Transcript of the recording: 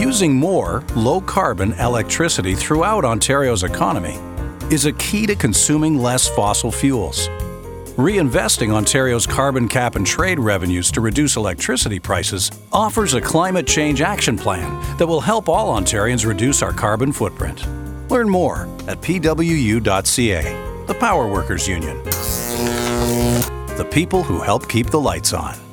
using more low-carbon electricity throughout Ontario's economy is a key to consuming less fossil fuels. Reinvesting Ontario's carbon cap and trade revenues to reduce electricity prices offers a climate change action plan that will help all Ontarians reduce our carbon footprint. Learn more at pwu.ca. The Power Workers Union. The people who help keep the lights on.